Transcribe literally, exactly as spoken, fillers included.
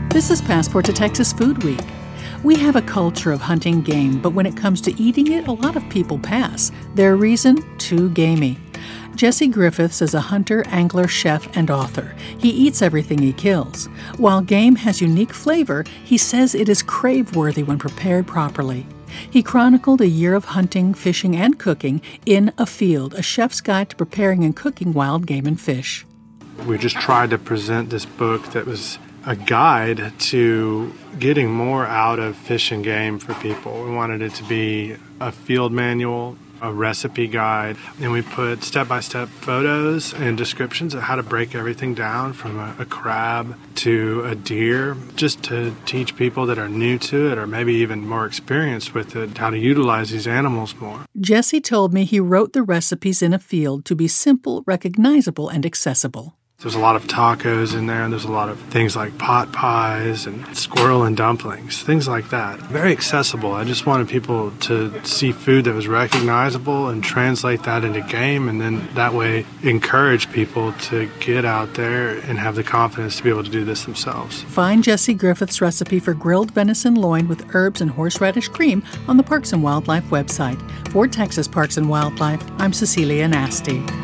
This is Passport to Texas Food Week. We have a culture of hunting game, but when it comes to eating it, a lot of people pass. Their reason? Too gamey. Jesse Griffiths is a hunter, angler, chef, and author. He eats everything he kills. While game has unique flavor, he says it is crave-worthy when prepared properly. He chronicled a year of hunting, fishing, and cooking in A Field, a chef's guide to preparing and cooking wild game and fish. We just tried to present this book that was a guide to getting more out of fish and game for people. We wanted it to be a field manual, a recipe guide, and we put step-by-step photos and descriptions of how to break everything down from a, a crab to a deer, just to teach people that are new to it or maybe even more experienced with it how to utilize these animals more. Jesse told me he wrote the recipes in A Field to be simple, recognizable, and accessible. There's a lot of tacos in there, and there's a lot of things like pot pies and squirrel and dumplings, things like that. Very accessible. I just wanted people to see food that was recognizable and translate that into game, and then that way encourage people to get out there and have the confidence to be able to do this themselves. Find Jesse Griffith's recipe for grilled venison loin with herbs and horseradish cream on the Parks and Wildlife website. For Texas Parks and Wildlife, I'm Cecilia Nasty.